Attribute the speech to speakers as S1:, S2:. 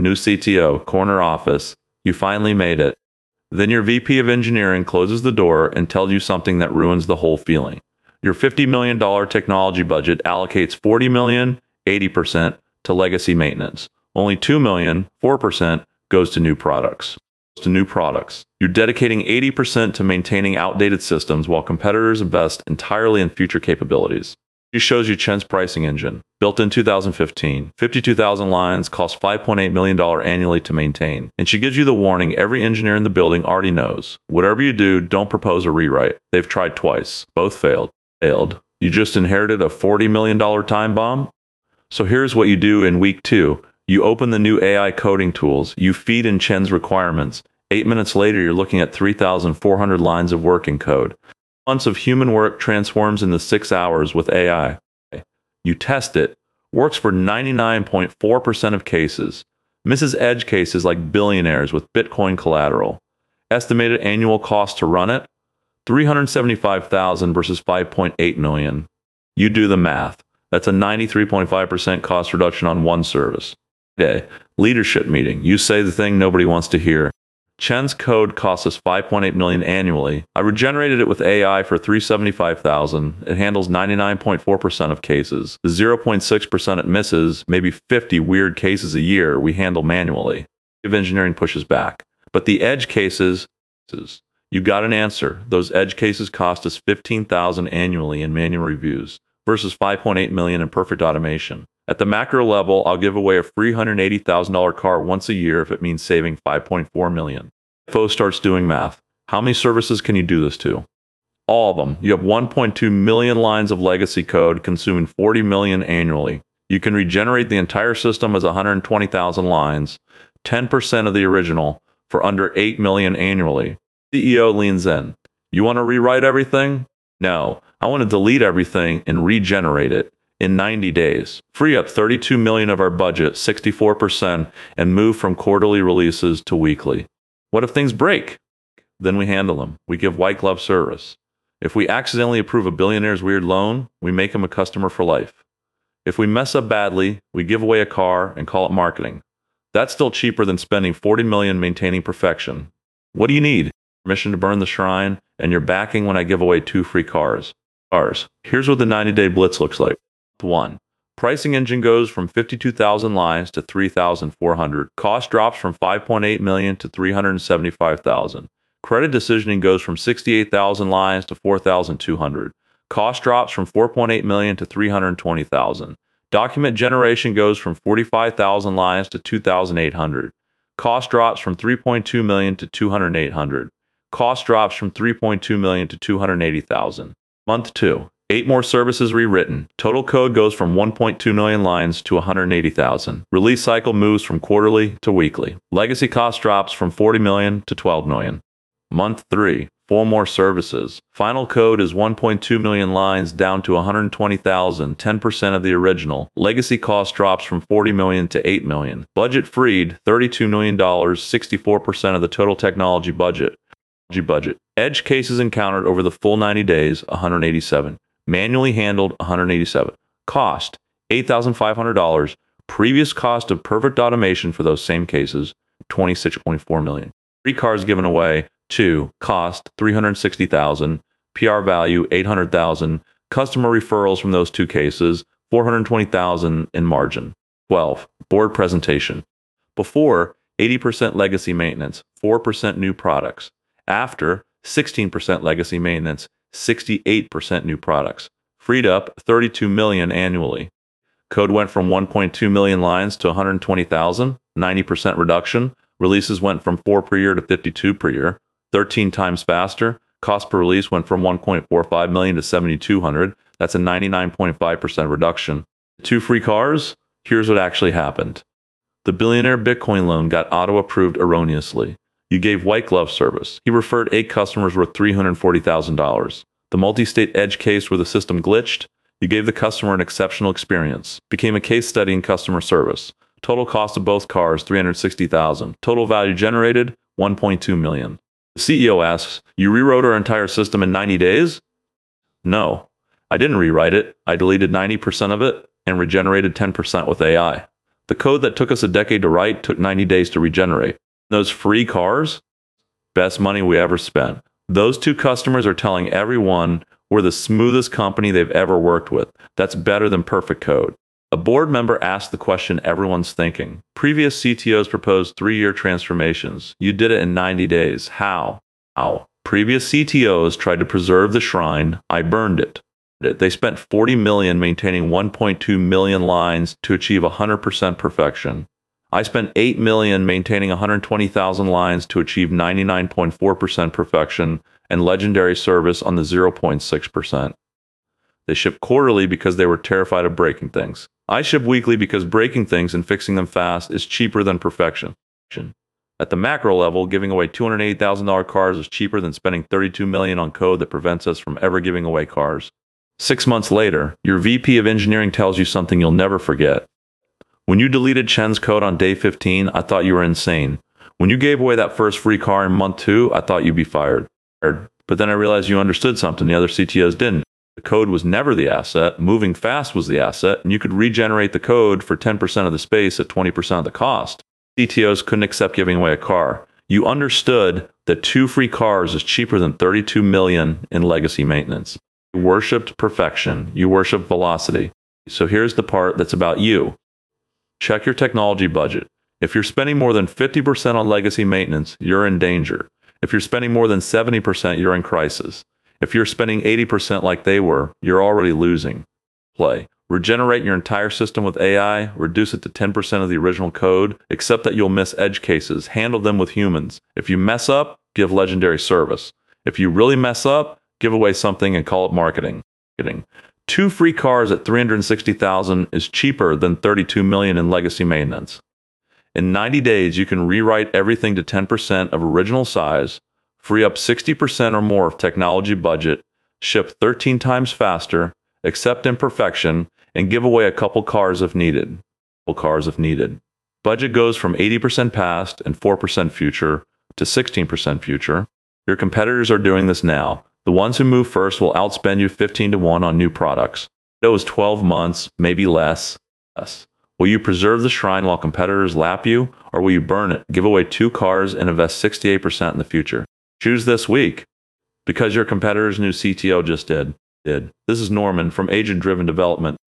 S1: new CTO, corner office. You finally made it. Then your VP of engineering closes the door and tells you something that ruins the whole feeling. Your $50 million technology budget allocates $40 million, 80%, to legacy maintenance. Only $2 million, 4%, goes to new products. You're dedicating 80% to maintaining outdated systems while competitors invest entirely in future capabilities. She shows you Chen's pricing engine. Built in 2015, 52,000 lines, cost $5.8 million annually to maintain. And she gives you the warning every engineer in the building already knows. Whatever you do, don't propose a rewrite. They've tried twice. Both failed. You just inherited a $40 million time bomb? So here's what you do in week 2. You open the new AI coding tools. You feed in Chen's requirements. 8 minutes later, you're looking at 3,400 lines of working code. Months of human work transforms into 6 hours with AI. You test it. Works for 99.4% of cases. Misses edge cases like billionaires with Bitcoin collateral. Estimated annual cost to run it? $375,000 versus $5.8 million. You do the math. That's a 93.5% cost reduction on one service. Leadership meeting. You say the thing nobody wants to hear. Chen's code costs us $5.8 million annually. I regenerated it with AI for $375,000. It handles 99.4% of cases. The 0.6% it misses, maybe 50 weird cases a year, we handle manually. If engineering pushes back. But the edge cases, you got an answer. Those edge cases cost us $15,000 annually in manual reviews versus $5.8 million in perfect automation. At the macro level, I'll give away a free $180,000 car once a year if it means saving $5.4 million. CFO starts doing math. How many services can you do this to? All of them. You have 1.2 million lines of legacy code consuming 40 million annually. You can regenerate the entire system as 120,000 lines, 10% of the original, for under 8 million annually. CEO leans in. You want to rewrite everything? No, I want to delete everything and regenerate it. In 90 days, free up $32 million of our budget, 64%, and move from quarterly releases to weekly. What if things break? Then we handle them. We give white glove service. If we accidentally approve a billionaire's weird loan, we make him a customer for life. If we mess up badly, we give away a car and call it marketing. That's still cheaper than spending $40 million maintaining perfection. What do you need? Permission to burn the shrine, and your backing when I give away 2 free cars. Here's what the 90-day blitz looks like. 1. Pricing engine goes from 52,000 lines to 3,400. Cost drops from $5.8 million to $375,000. Credit decisioning goes from 68,000 lines to 4,200. Cost drops from $4.8 million to $320,000. Document generation goes from 45,000 lines to 2,800. Cost drops from $3.2 million to $208,000. Cost drops from $3.2 million to $280,000. Month 2. 8 more services rewritten. Total code goes from 1.2 million lines to 180,000. Release cycle moves from quarterly to weekly. Legacy cost drops from 40 million to 12 million. Month 3. 4 more services. Final code is 1.2 million lines down to 120,000, 10% of the original. Legacy cost drops from 40 million to 8 million. Budget freed, $32 million, 64% of the total technology budget. Edge cases encountered over the full 90 days, 187. Manually handled, 187. Cost, $8,500. Previous cost of perfect automation for those same cases, $26.4 million. 3 cars given away. 2. Cost, $360,000. PR value, $800,000. Customer referrals from those 2 cases, $420,000 in margin. 12. Board presentation. Before, 80% legacy maintenance, 4% new products. After, 16% legacy maintenance, 68% new products. Freed up $32 million annually. Code went from 1.2 million lines to 120,000, 90% reduction. Releases went from 4 per year to 52 per year, 13 times faster. Cost per release went from 1.45 million to 7,200. That's a 99.5% reduction. 2 free cars? Here's what actually happened. The billionaire Bitcoin loan got auto-approved erroneously. You gave white glove service. He referred 8 customers worth $340,000. The multi-state edge case where the system glitched, you gave the customer an exceptional experience. Became a case study in customer service. Total cost of both cars, $360,000. Total value generated, $1.2 million. The CEO asks, you rewrote our entire system in 90 days? No, I didn't rewrite it. I deleted 90% of it and regenerated 10% with AI. The code that took us a decade to write took 90 days to regenerate. Those free cars? Best money we ever spent. Those two customers are telling everyone we're the smoothest company they've ever worked with. That's better than perfect code. A board member asked the question everyone's thinking. Previous CTOs proposed 3-year transformations. You did it in 90 days. How? How? Previous CTOs tried to preserve the shrine. I burned it. They spent $40 million maintaining 1.2 million lines to achieve 100% perfection. I spent $8 million maintaining 120,000 lines to achieve 99.4% perfection and legendary service on the 0.6%. They shipped quarterly because they were terrified of breaking things. I ship weekly because breaking things and fixing them fast is cheaper than perfection. At the macro level, giving away $280,000 cars is cheaper than spending $32 million on code that prevents us from ever giving away cars. 6 months later, your VP of engineering tells you something you'll never forget. When you deleted Chen's code on day 15, I thought you were insane. When you gave away that first free car in month 2, I thought you'd be fired. But then I realized you understood something the other CTOs didn't. The code was never the asset, moving fast was the asset, and you could regenerate the code for 10% of the space at 20% of the cost. CTOs couldn't accept giving away a car. You understood that 2 free cars is cheaper than $32 million in legacy maintenance. You worshipped perfection. You worshipped velocity. So here's the part that's about you. Check your technology budget. If you're spending more than 50% on legacy maintenance, you're in danger. If you're spending more than 70%, you're in crisis. If you're spending 80% like they were, you're already losing. Play. Regenerate your entire system with AI, reduce it to 10% of the original code, except that you'll miss edge cases, handle them with humans. If you mess up, give legendary service. If you really mess up, give away something and call it marketing. 2 free cars at $360,000 is cheaper than $32 million in legacy maintenance. In 90 days, you can rewrite everything to 10% of original size, free up 60% or more of technology budget, ship 13 times faster, accept imperfection, and give away a couple cars if needed. Budget goes from 80% past and 4% future to 16% future. Your competitors are doing this now. The ones who move first will outspend you 15-1 on new products. It was 12 months, maybe less. Will you preserve the shrine while competitors lap you, or will you burn it, give away 2 cars, and invest 68% in the future? Choose this week, because your competitor's new CTO just did. This is Norman from Agent Driven Development.